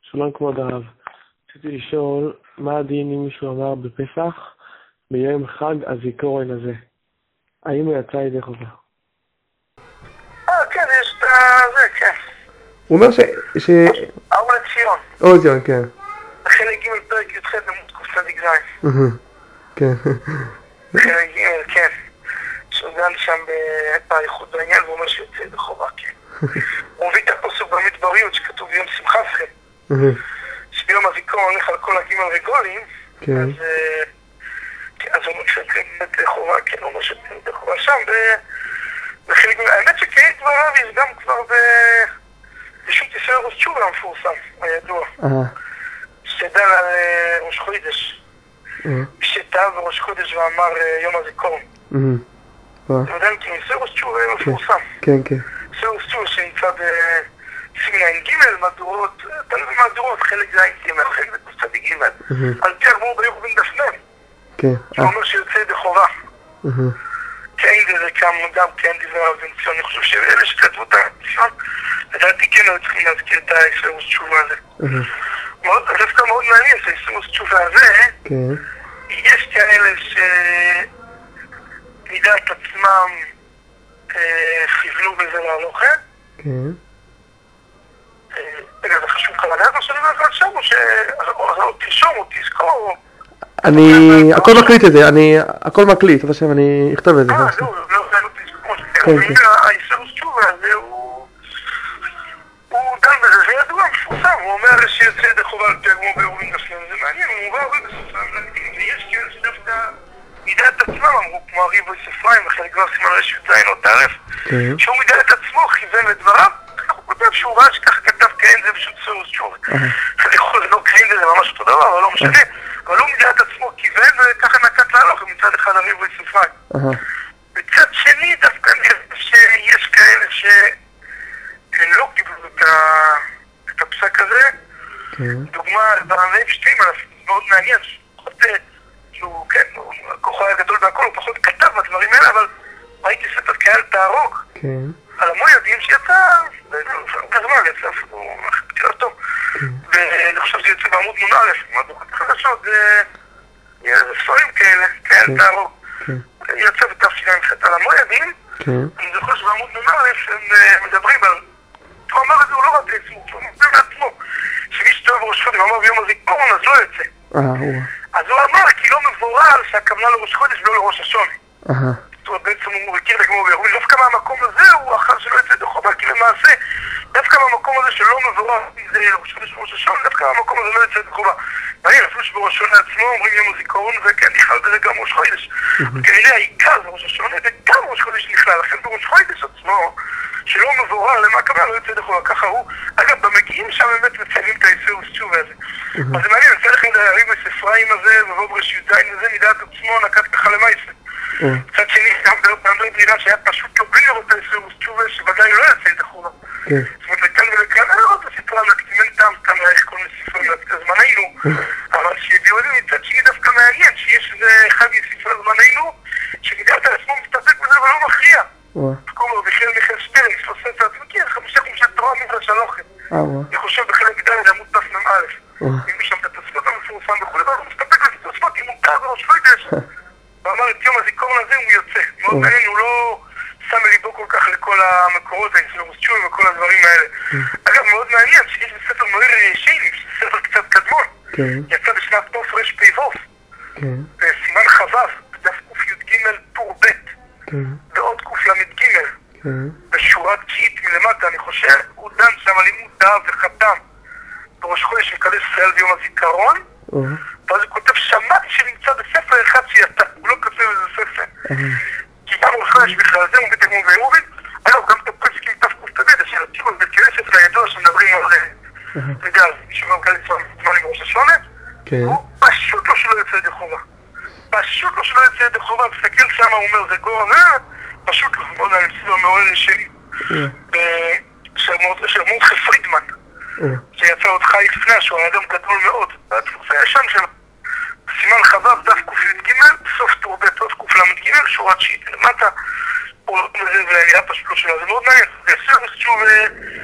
שלום כבוד הרב, רציתי לשאול מה הדין אם מישהו אמר בפסח ביום חג הזיכרון הזה, האם הוא יצא ידי חובה? כן, יש את זה, כן. הוא אומר אור לציון. אור לציון, כן. חלק ג' פרק י"ח עמוד קצ"ז. כן. חלק ג', כן. שדן שם באריכות בעניין ואומר שיוצא ידי חובה, כן. הוא מביא את הפסוק במדבריות שכתוב ביום שמחתכם. שביום הזיכרון הולך על כל הגימל רגולים, אז הוא אומר שיוצא ידי חובה, כן, הוא אומר שיוצא ידי חובה שם, האמת שכעת דבריו יש גם כבר בשו"ת ישראל ראש תשובה המפורסם, הידוע, שדן על ראש חודש, שטעה בראש חודש ואמר יום הזיכרון. אתה יודע כי ישראל ראש תשובה מפורסם. כן, כן. ישראל ראש תשובה שנמצא בסימן ג' מהדורות, תלוי במהדורות, חלק זה ג', חלק זה קצת ג', על פי הגמור ביום בן דפנם, הוא אומר שיוצא ידי חובה. כן, זה גם כן דברי הרב בן ציון, אני חושב שאלה שכתבו את הציון, לדעתי כן היו צריכים להזכיר את הישראל ראש תשובה הזה. דווקא מאוד מעניין שהישראל ראש תשובה הזה, יש כאלה שמידה את עצמם כיוונו בזה להלוכה. רגע, זה חשוב לך לדעת מה שאני אומר לך עכשיו, או תרשום או תזכור? הכל מקליט את זה, הכל מקליט, אבל עכשיו אני אכתוב את זה. לא תזכור. הישראל ראש תשובה הזה הוא דן בזה, זה ידוע, מפורסם, הוא אומר שיוצא ידי חובה על פי הגמור ביום בן דפנם, זה מעניין, הוא מובא הרבה בסופם, ויש כאלה שדווקא מידה את עצמם, אמרו כמו הריבו ספריים, וחלק כבר סימן רשת זין או תערף, שהוא מידה את עצמו, כיוון לדבריו, הוא כותב שהוא ראה שככה כתב כאין זה פשוט ישראל ראש תשובה. אני יכול לא כאין זה ממש אותו דבר, אבל לא משנה, אבל הוא מידה את עצמו, כיוון וככה נקט להלוך, מצד אחד הריבו ספריים. מצד שני, דווקא שיש כאלה שלא קיבלו את הפסק הזה, דוגמה ברמי פשטים, מאוד מעניין, שהוא, כן, הכוחו היה גדול והכל, הוא פחות כתב בדברים האלה, אבל ראיתי ספר קהל תהרוג, על המוידים שיצא, בזמן יצא, הוא חתירה טוב, ואני חושב שזה יצא בעמוד נון א', מהדוחות החדשות, זה ספרים כאלה, קהל תהרוג, יצא בתשע"ח על המוידים, אני זוכר שבעמוד נון א' הם מדברים על, הוא אמר את זה, הוא לא ראה את עצמו, הוא אומר לעצמו, שמי שטוב בראש חודש, הוא אמר ביום הזיכרון, אז לא יוצא. אז הוא אמר כי לא מבורר שהכוונה לראש חודש ולא לראש השונה. זאת אומרת, בעצם הוא מכיר את הגמור ביום, דווקא מהמקום הזה הוא אחר שלא יצא ידי חובה, כי למעשה, דווקא מהמקום הזה שלא מבורר זה לראש חודש וראש השונה, דווקא מהמקום הזה לא יצא ידי חובה. מעניין, אפילו שבראש השונה עצמו אומרים יום הזיכרון וכן נכלל בזה גם ראש חודש. כנראה העיקר זה ראש השונה וגם ראש חודש נכלל, לכן בראש חודש עצמו שלא מבורר למה הכוונה לא יצא ידי חובה, ככה הוא, אגב, במגיעים שם באמת מציינים את הישראל ראש תשובה הזה. אז זה מעניין, יצא לכם להריב בספריים הזה ובוב רשיות זין וזה מידת עצמו נקט ככה למעשה. קצת שני, גם באנדרי בלילה שהיה פשוט לא בלי לראות את הישראל ראש תשובה שוודאי לא יצא ידי חובה. זאת אומרת, לכאן ולכאן, אני רואה את הספרה להקטימן טעם, כמה איך כל מיני ספרים זמננו, אבל שהביאו את זה מצד שני דווקא מעניין, שיש איזה אחד מספרי זמננו שמידת עצמו מסתפק בזה ולא מכריע. קוראים לו בכלל מיכאל שטרן, ספוסט את עצמי, כי חמישה תורה מדרש הלוחם. אני חושב בחלק ד' עמוד תפנם א', אם יש שם את התוספות המפורסם וכו', אבל הוא מסתפק על תוספות, אם הוא טעה בראש חודש, ואמר את יום הזיכרון הזה הוא יוצא. מאוד מעניין, הוא לא שם ליבו כל כך לכל המקורות, הישראל ראש תשובה וכל הדברים האלה. אגב, מאוד מעניין שיש בספר מאיר שייני, ספר קצת קדמון, יצא בשנת תרפ"ו, סימן חו"ב, בדף קי"ג טור ב', ועוד קל"ג, בשורה תשיעית מלמטה, אני חושב, הוא דן שם על לימוד דעה וחתם בראש חודש מקדש ישראל ביום הזיכרון, ואז הוא כותב, שמעתי שנמצא בספר אחד שיצא, הוא לא כותב איזה ספר, כי גם ראש חודש בכלל זה, הוא מביא את הגמור בירובין, אגב, גם את הפרסקים תק"ד, של הציון בכנסת הידוע שמדברים על זה, אתה יודע, מישהו גם כאלה זמנים בראש השונה, הוא פשוט לא שלא יוצא ידי חובה. פשוט לא שלא יוצא ידי חובה, מסתכל שם, הוא אומר, זה גור, פשוט לא, מאוד נמצא במעורר שלי, של מורדכי פרידמן, שיצא עוד חי לפני, שהוא היה אדם גדול מאוד, והתפוצה הישן שלו, סימן חו"ב, דף קי"ג, סוף טור ב', עוד קל"ג, שורה תשיעית למטה, הוא לא מזה, והיה פשוט לא שלו, זה מאוד מעניין, זה יעשה שוב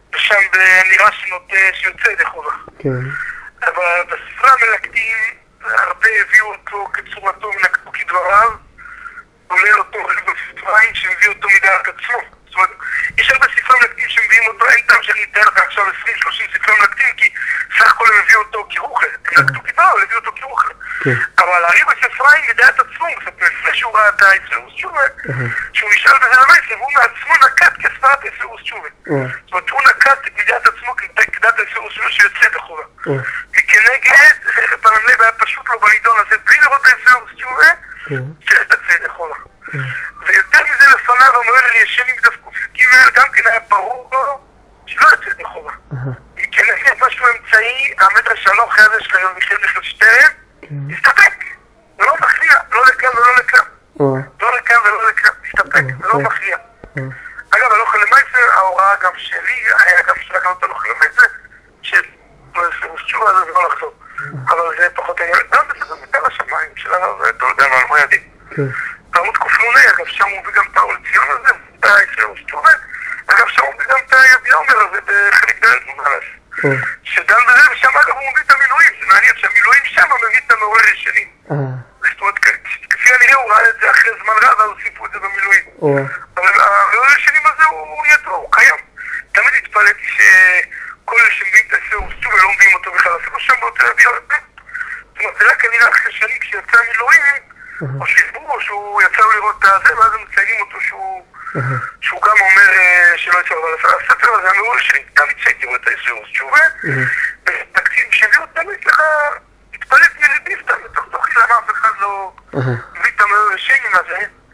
ושם נראה שיוצא ידי חובה. כן. אבל בספרי המלקטים, הרבה הביאו אותו כצורתו ונקטו כדבריו, כולל אותו ריבו ספריים שמביא אותו מדעת עצמו. זאת אומרת, יש הרבה ספרי מלקטים שמביאים אותו, אין טעם שאני אתאר לך עכשיו 20-30 ספרי מלקטים, כי סך הכל הם הביאו אותו כרוחה. הם נקטו כדבריו, אבל הביאו אותו כרוחה. אבל הריבו ספריים מדעת עצמו, לפני שהוא ראה את האיסרוס תשובה, שהוא נשאל בזה למעשה, והוא מעצמו נקט כספרת האיסרוס תשובה. זאת אומרת, הוא נקט מדעת עצמו כדעת האיסרוס תשובה שיוצא בחובה. מכנגד, פרנלב היה פשוט לא בנידון הזה, בלי לראות האיסרוס תשובה, שיוצא בחובה. ויותר מזה לפניו, המועל אלישני מדף קופסקי, גם כן היה ברור בו, שלא יוצא בחובה. מכנגד משהו אמצעי, המדרש הנוחי הזה של היום מיכאל מיכלשטרן, הסתפק, ולא מכריע, לא לכאן ולא לכאן. לא לכאן ולא לכאן, הסתפק, ולא מכריע. אגב, הלוך למעשה, ההוראה גם שלי, היה גם שלה גם את הלוך למעשה, שלא יסלמוס תשובה הזה ולא לחזור. אבל זה פחות עניין, גם בסדר מתל השמיים שלנו, אתה יודע מה, לא ידעים. תעמוד קופלוני, אגב, שם הוא מביא גם את האורציון הזה, את היסלמוס תשובה, אגב, שם הוא מביא גם את היביע אומר הזה בחלק דלת מונלס. שדן בזה, ושם אגב הוא מביא את המילואים, זה מעניין שהמילואים שם מביא את המעורר ישנים. זאת אומרת, כפי הנראה הוא ראה את זה אחרי זמן רב, אז הוסיפו את זה במילואים. אבל המעורר ישנים הזה הוא ידוע, הוא קיים. תמיד התפלאתי שכל אלה שמביאים את האיסרוס תשובה ולא מביאים אותו בכלל, אפילו שם באותו יביע. זאת אומרת, זה רק כנראה אחרי שנים כשיצא המילואים, או שיסברו, או שהוא יצא לו לראות את זה, ואז הם מציינים אותו שהוא גם אומר שלא יצא, אבל הספר הזה המעורר ישנים, תמיד שהייתי את האיסרוס תשובה, ותקציב שהביאו תמיד לך, התפלט מלבי סתם, בתוך תוכי למה אף אחד לא מביא את המעורר ישנים הזה,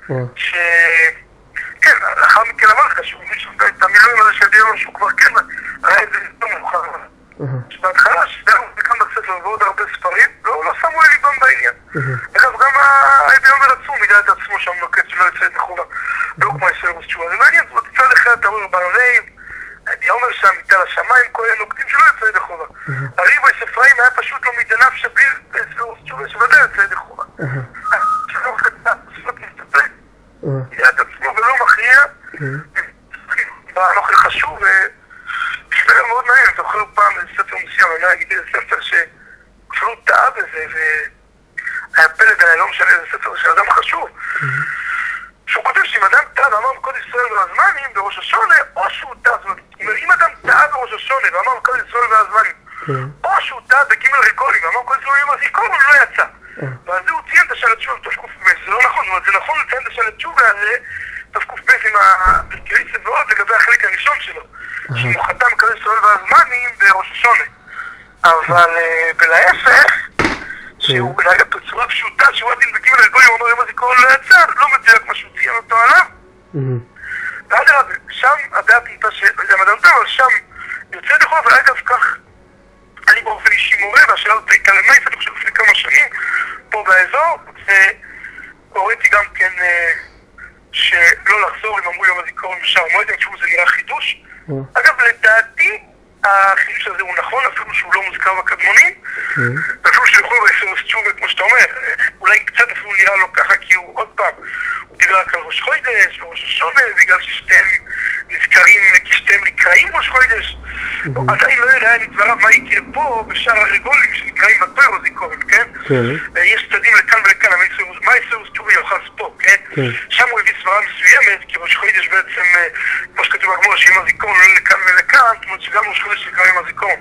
כן, לאחר מכן אמר לך שהוא מביא שופט את המילואים הזה של דיון שהוא כבר כן ראה את זה יותר מאוחר. שבהתחלה שדאו וכאן בספר ועוד הרבה ספרים, לא שמו לליבם בעניין. אגב, גם האבי אומר עצמו מידע את עצמו שם נוקט שלא יוצא את החובה. לא כמו היסרוס תשובה. זה מעניין, זאת אומרת, צד אחד אתה רואה ברנאים, האבי אומר שם מתל השמיים, כל אלה נוקטים שלא יוצא את החובה. הריבו ספריים היה פשוט לא מדענף שביר היסרוס תשובה שבדי יוצא את החובה. מידע את עצמו ולא מכריע, והנוכל חשוב, ושפר מאוד מעניין, אני זוכר פעם איזה ספר מסוים, אני לא אגיד איזה ספר שאפילו טעה בזה, והיה פלד עליי, לא משנה איזה ספר של אדם חשוב, שהוא כותב שאם אדם טעה ואמר בקוד ישראל והזמנים בראש השונה, או שהוא טעה, זאת אומרת, אם אדם טעה בראש השונה ואמר בקוד ישראל והזמנים, או שהוא טעה בגימל רגולים ואמר בקוד ישראל והזמנים, הוא לא יצא. ועל זה הוא ציין את השאלת תשובה בתוף ק"ב, זה לא נכון, זה נכון לציין את השאלת תשובה הזה בתוף ק"ב עם הקריצה ועוד לגבי החלק הראשון שלו, שהוא חתם בקוד ישראל והזמנים בראש השונה. אבל בלהפך, שהוא בצורה פשוטה, שהוא עדין בגימל רגולים, הוא אומר אם הזיכרון לא יצא, לא מדויק מה שהוא ציין אותו עליו. ועד הרב, שם הדעת נמצא שזה מדען טוב, אבל שם יוצא לחוב, ואגב כך אני באופן אישי מורה, והשאלה הזאת הייתה למייס, אני חושב לפני כמה שנים, פה באזור, והוריתי גם כן שלא לחזור, אם אמרו יום הזיכרון בשער המועד, אני חושב שזה נראה חידוש. אגב, לדעתי, החידוש הזה הוא נכון, אפילו שהוא לא מוזכר בקדמונים, ואפילו שהוא יכול בהיסרוס תשובה, כמו שאתה אומר, אולי קצת אפילו נראה לו ככה, כי הוא עוד פעם, הוא דיבר רק על ראש חודש וראש השונה, בגלל ששתיהם נזכרים כשתיהם נקראים ראש חודש, עדיין לא יראה לדבריו מה יקרה פה בשאר הרגולים שנקראים בתוירו זיכרון, כן? יש צדדים לכאן ולכאן, מה היסרוס תשובה יוחס פה, כן? שם הוא הביא סברה מסוימת, כי ראש חודש בעצם, כמו שכתוב בגמור, שאם הזיכרון לא לכאן ולכאן, זאת אומרת שגם ראש חודש נקראים הזיכרון.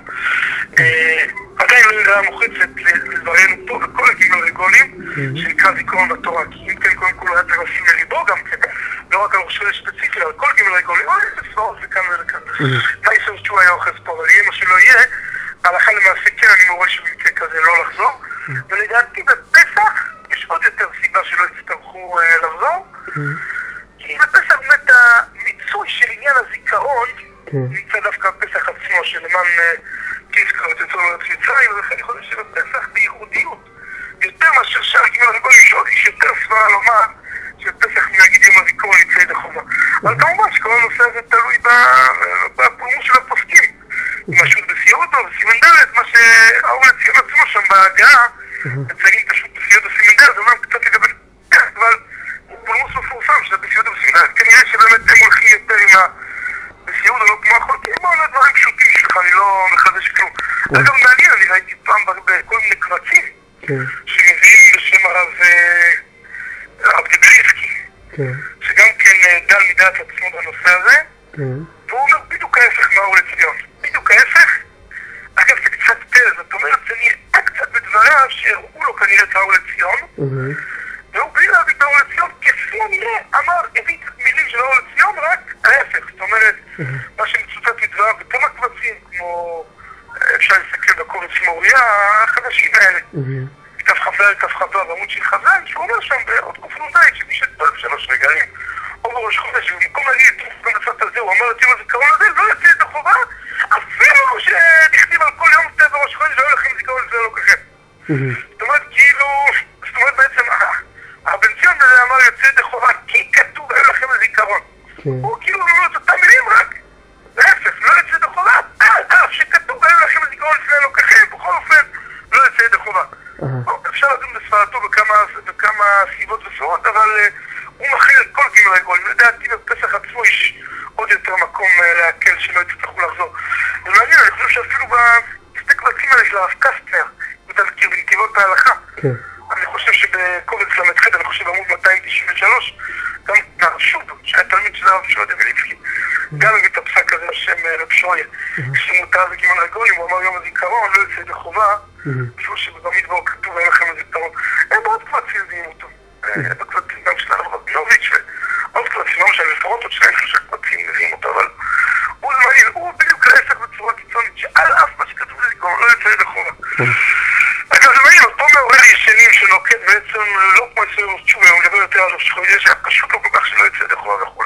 עדיין לא יראה מוחצת לדברנו פה בכל הגימל רגולים, שנקרא זיכרון בתורה, כי אם כן קודם כל היה צריך לשים לליבו גם כן, לא רק על ראש חודש ספציפי, אבל כל גימל רגולים, יש סברות לכאן ולכאן. מה היסרוס תשובה יוחס פה, אבל יהיה מה שלא יהיה, הלכה למעשה כן אני מורה שבמקרה כזה לא לחזור, ולדעתי בפסח יש עוד יותר סיבה שלא יצטרכו לחזור, כי בפסח באמת המיצוי של עניין הזיכרון נמצא דווקא בפסח עצמו, שלמען כיסקר את יצור לארץ מצרים, ולכן אני חושב שבפסח בייחודיות, יותר מאשר שאר גימל רגולים, יש יותר סברה לומר שבפסח נגיד יום הזיכרון יצא ידי חובה. אבל כמובן שכל הנושא הזה תלוי בפולמוס של הפוסקים. משהו בסיורת או בסימן דלת, מה שהאור לציון עצמו שם בהגעה, מציינים פשוט בסיורת בסימן דלת, זה אומנם קצת לגבי אבל הוא פולמוס מפורסם שזה בסיורת בסימן דלת, כנראה שבאמת הם הולכים יותר עם בסיורת או לא כמו החולקים, בואו מיני דברים פשוטים שלך, אני לא מחדש כלום. אגב, מעניין, אני ראיתי פעם בכל מיני קבצים, שמביאים בשם הרב דבליסקי, שגם כן דל מדעת עצמו בנושא הזה, והוא אומר בדיוק ההפך מהאור לציון. בדיוק ההפך. אגב, זה קצת פלא, זאת אומרת, זה נראה קצת בדבריו שהראו לו כנראה את האור לציון, והוא בלי להביא את האור לציון, כפי הנראה אמר, הביא מילים של האור לציון, רק ההפך. זאת אומרת, מה שמצוטט מדבריו בכמה קבצים, כמו אפשר להסתכל בקובץ מוריה, החדשים האלה. כתב חבר, כתב חבר, בעמוד של חזן, שהוא אומר שם בעוד קופנודאי, שמי שתפל 3 רגעים, או בראש חודש, ובמקום להגיד את גם לצאת הזה, הוא אומר את יום הזיכרון הזה, לא יצא את החובה, אפילו שנכתיב על כל יום תהיה בראש חודש, לא הולכים זיכרון לזה לא ככה. זאת אומרת, כאילו, זאת אומרת בעצם, הבן ציון הזה אמר יוצא את החובה, כי כתוב, אין לכם לזיכרון. הוא כאילו אומר את אותם מילים רק, להפך, לא יוצא את החובה, אף שכתוב, אין לכם לזיכרון לזה לא ככה, בכל אופן, לא יוצא את החובה. אפשר לדון בספרתו בכמה סיבות וסורות, אבל הוא מכיל את כל גמרי גולים. לדעתי בפסח עצמו יש עוד יותר מקום להקל שלא יצטרכו לחזור. ומעניין, אני חושב שאפילו בשתי קבצים האלה של הרב קסטנר, אם אתה מכיר בנתיבות ההלכה, אני חושב שבקובץ למתחד, אני חושב בעמוד 293, גם הרב שוב, שהיה תלמיד של הרב שויה דבליסקי, גם הביא את הפסק הזה בשם רב שויה, כשמותר בגמרי גולים, הוא אמר יום הזיכרון, לא יוצא בחובה, משהו שבמדבר כתוב אין לכם הזיכרון. הם מאוד קבצים זיהים אותו. בקבצים גם של הרב רבינוביץ' ועוד קבצים, לא משנה, לפחות עוד 2-3 קבצים זיהים אותו, אבל הוא זמנים, הוא בדיוק להפך בצורה קיצונית, שעל אף מה שכתוב לזיכרון לא יוצא בחובה. אגב, זה מעניין, אותו מעורר ישנים שנוקט בעצם לא כמו אצלנו תשובה, הוא מדבר יותר על השחוייה שהיה פשוט לא כל כך שלא יוצא בחובה וכו'.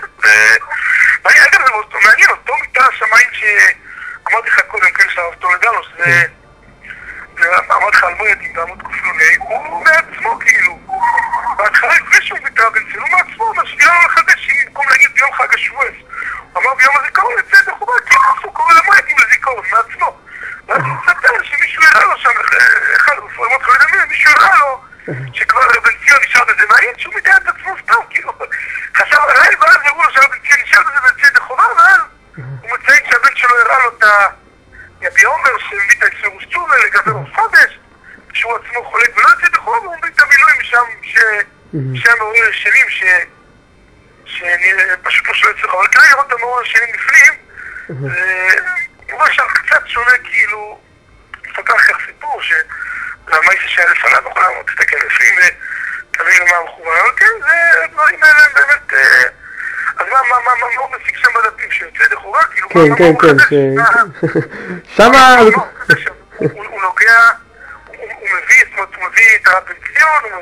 אגב, זה מעניין, אותו מיטה השמיים שאמרתי לך קודם, כן, של הרב טולדנו, שזה אמרתי לך על מוידים בעמוד קופלוני, הוא מעצמו כאילו. בהתחלה לפני שהוא ביטרה בן ציון, הוא מעצמו, משביעה לו לחדש, במקום להגיד ביום חג השבועס. הוא אמר ביום הזיכרון יצא בחובה, כי הוא קורא למוידים לזיכרון, מעצמו. ואז הוא מספר שמישהו הראה לו שם, אחד בפורמות חלדמים, מישהו הראה לו, שכבר בן ציון נשאר בזה מעין, שהוא מתאר את עצמו סתם, כאילו. חשב עליי, ואז הראו לו שהבן ציון נשאר בזה ויצא בחובה, ואז הוא מציין שהבן שלו הראה לו את יבי עומר שהביא את האיסורוס תשובה לגבי ראש חודש, שהוא עצמו חולק ולא יוצא בחובה, והוא מביא את המילואים שם מעורר ישנים שפשוט לא שלא יצליח, אבל כדי לראות את המעורר ישנים בפנים, הוא רואה שם קצת שונה, כאילו, מספר כך סיפור שלמייסה שהיה לפניו בכל העמוד, תסתכל לפנים ותבין למה המחובר, אבל כן, זה הדברים האלה הם באמת, אז מה הוא מסיק שם בדפים שיוצא דחורה? כן, שמה... הוא נוגע, הוא מביא את הרב בן ציון, הוא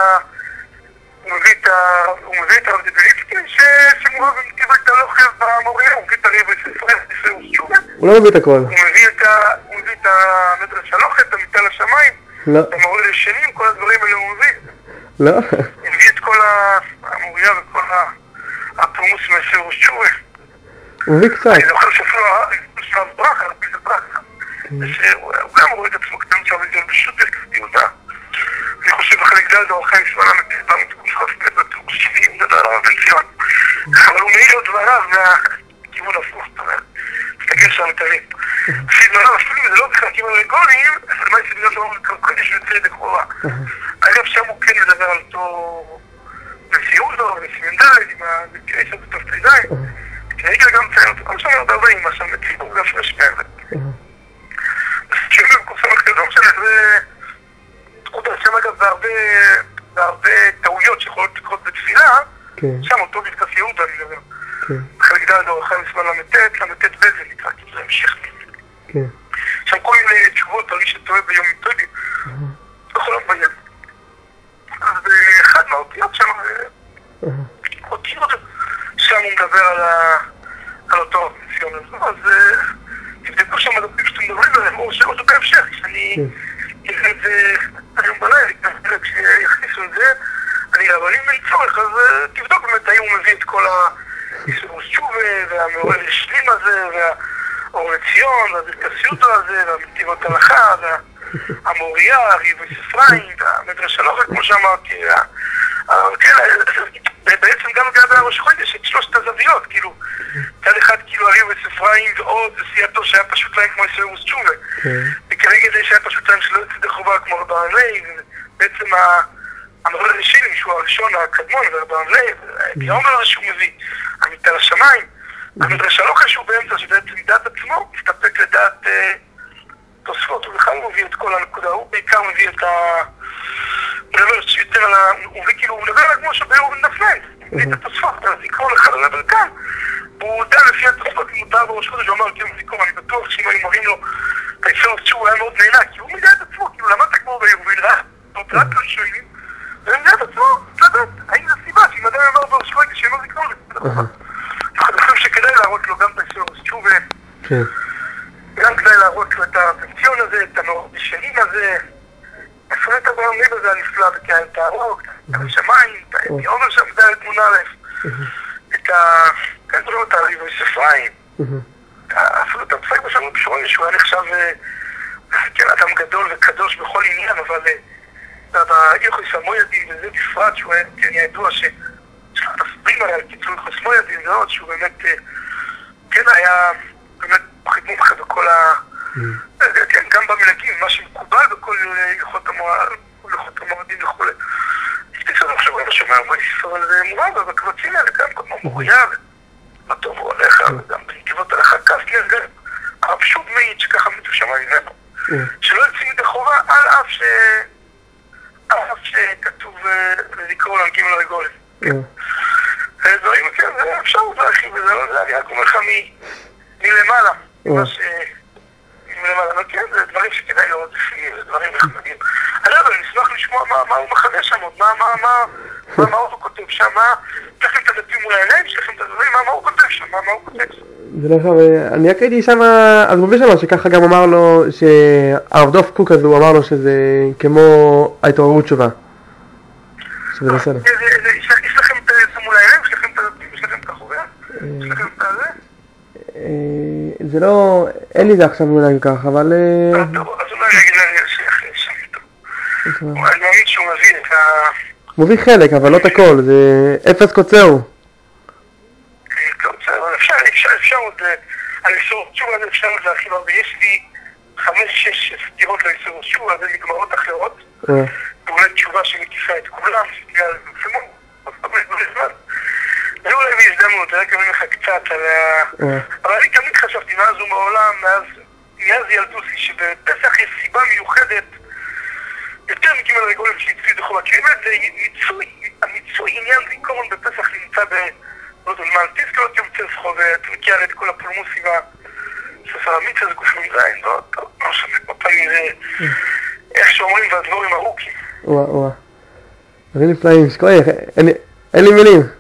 מביא את הרב דבליסקי שמורה במתיבת הלוחב במוריה, הוא מביא את הריב בספרי שובה. הוא לא מביא את הכל. הוא מביא את המדרש הלוחב, את המיטה לשמיים, את המורה לשנים, כל הדברים האלה הוא מביא. לא. הוא מביא את כל המוריה וכל הפרמוס מהספרי שובה. הוא מביא קצת. אני זוכר שאפילו הרב ברכה, הרב פיזר ברכה, שהוא גם רואה את עצמו קטן שם לזה בשוטר כסטיותה. אני חושב בחלק דל דורחיים שמאלה מטבע מתקופה ספק בתור 70, זה דבר הרב בן ציון. אבל הוא מעיר לו דבריו מהכיוון הפוך, זאת אומרת, תסתכל שם מטרים. לפי דבריו אפילו זה לא בכלל כיוון רגונים, אבל מה יש בגלל שאומרים קודש וצדק חובה. אגב, שם הוא כן מדבר על אותו בציון דור, בסימן ד' עם המקרה של תפתידיים. כנגד גם ציין אותו, כל שם הרבה הבאים, מה שם בציבור, גם פרש מעבר. אז שאומר בקורסם אחרי, לא משנה, זה... עוד שם אגב בהרבה טעויות שיכולות לקרות בתפילה, שם אותו ברכת יהודה אני מדבר. חלק ד' דורחיים מסמן למתת בזה נקרא, כי זה המשך. שם כל מיני תשובות על מי שטועה ביום מיטודי, בכל הבעיה. אז באחד מהאותיות שם, אותיות, שם הוא מדבר על אותו ציון הזה, אז תבדקו שם הדפים שאתם מדברים עליהם, או שאותו בהמשך, שאני אראה את זה היום בלילה, כשיכניסו את זה, אבל אם אין צורך, אז תבדוק באמת האם הוא מביא את כל האיסורוס תשובה, והמעורר ישנים הזה, והאור לציון, והברכסיות הזה, והמתיבות הלכה, והמוריה, הריבוי ספריים, והמדרש הלוחק, כמו שאמרתי, כן, בעצם גם לגבי הראש חודש יש את שלושת הזוויות, כאילו, צד אחד כאילו אריו וספריים ועוד סייעתו שהיה פשוט להם כמו איסאווירוס תשובה. וכנגד זה שהיה פשוט להם שלא יוצא ידי חובה כמו רבן לייב, בעצם המראה הראשינים שהוא הראשון הקדמון ורבן לייב, העומר שהוא מביא, המיטה לשמיים, המדרשה לא קשור באמצע שבעצם דעת עצמו מסתפק לדעת תוספות, הוא בכלל מביא את כל הנקודה, הוא בעיקר מביא את הוא מדבר יותר על הוא מדבר על כמו שבאור נפלן, הוא מביא את התוספות, אז יקרוא לך לדבר כאן, הוא יודע לפי התוספות, אם מותר בראש חודש, הוא אמר, כאילו זיכרון, אני בטוח שאם היו מראים לו את האיסאווירוס שהוא היה מאוד נהנה, כי הוא מדע את עצמו, כאילו למדת כמו באור, והילראה, עוד רק ראשונים, ומדע את עצמו, תלדת, האם זו סיבה שאם אדם אמר בראש חודש, שאינו זיכרון, אני חושב שכדאי להראות לו גם את האיסאווירוס שהוא, וגם כדאי להראות לו את הפנסיון הזה, את המאורדישנים הזה, מפרט אברהם ליב הזה הנפלא, את הארוק, את השמיים, את העומר שם, זה תמונה אלף, את הריבו ספריים, אפילו את הפסק בשלנו בשורים, שהוא היה נחשב אדם גדול וקדוש בכל עניין, אבל באיכוס המוידין וזה בפרט, שהוא היה ידוע שתספרים עליה על קיצור איכוס מוידין ועוד, שהוא באמת, כן היה באמת מומחה בכל גם במנהגים, מה שמקובל בכל הלכות המועדים וכו'. תקצר אני חושב רבא שאומר אבל זה מובן, ובקבצים האלה גם כמו מוריה, מה טוב הוא עליך, וגם בנתיבות עליך קסטנר, גם הרב שוב מעיד שככה מצו שמיים ממנו, שלא יוצאים ידי חובה על אף שכתוב לזיכרון על גימל רגולים. דברים כן, אפשר להרחיב בזה, אני רק אומר לך מלמעלה, אבל כן, זה דברים שכדאי לראות בפנים, זה דברים נחמדים. אני נשמח לשמוע מה הוא מחדש שם עוד, מה הוא כותב שם, יש לכם את הדפים מול העיניים, יש לכם את הדברים, מה הוא כותב שם, מה הוא כותב שם. זה לא חבר, אני רק הייתי שם, אז מוביל שם שככה גם אמר לו, שהרב דוב קוק הזה, הוא אמר לו שזה כמו ההתעוררות תשובה. שזה בסדר. יש לכם את זה מול העיניים, יש לכם את הדפים, יש לכם את החובע, יש לכם את זה? זה לא, אין לי זה עכשיו אולי ככה, אבל... טוב, אז אולי נגיד לי שיחליט שם איתו. אני מאמין שהוא מביא את ה... הוא מביא חלק, אבל לא את הכל, זה אפס קוצרו. קוצרו, אבל אפשר עוד... על איסור שוב, אז אפשר עוד להרחיב הרבה. יש לי 5-6 סתירות לאיסור שוב, אז זה נגמרות אחרות. ואולי תשובה שמקיפה את כולם, שתהיה על פרסמון, אני אולי בהזדמנות, רק אגיד לך קצת על אבל אני תמיד חשבתי מאז ומעולם, מאז ילדוסי, שבפסח יש סיבה מיוחדת יותר מגימל רגולים שהצפיד לחובה, כי באמת זה המיצוי עניין זיכרון בפסח נמצא לא יודע, למען תזכרות יום צסחו, ואתה מכיר את כל הפולמוסים והספר המיצה זה גוף מזיין, לא שווה פעמים זה איך שאומרים והדבורים ארוכים. דברים נפלאים, שקוי, אין לי מילים.